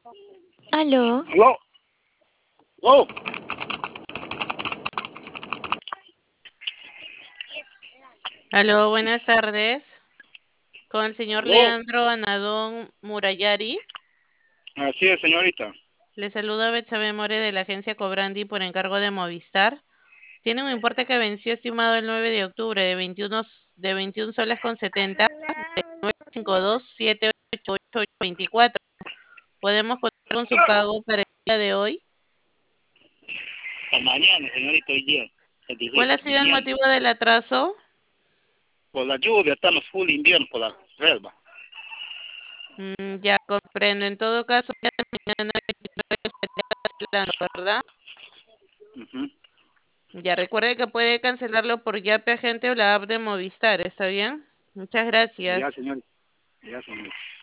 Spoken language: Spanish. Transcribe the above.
Aló, ¿Aló? ¿Aló? Aló, buenas tardes. Con el señor ¿Aló? Leandro Anadón Murayari. Así es, señorita. Le saluda Betsabe More de la agencia Cobrandi por encargo de Movistar. Tiene un importe que venció estimado el 9 de octubre de 21 soles con 70 952-788-24. ¿Podemos contar con su pago para el día de hoy? Hasta mañana, señorita, hoy día. Es ¿Cuál ha difícil, sido el mañana. motivo del atraso? Por la lluvia, estamos full invierno por la selva. Ya comprendo. En todo caso, ya mañana estaría cancelando, ¿verdad? Ujú. Ya recuerde que puede cancelarlo por Yape Agente o la app de Movistar, ¿está bien? Muchas Ya, gracias. señorita. Ya, señorita.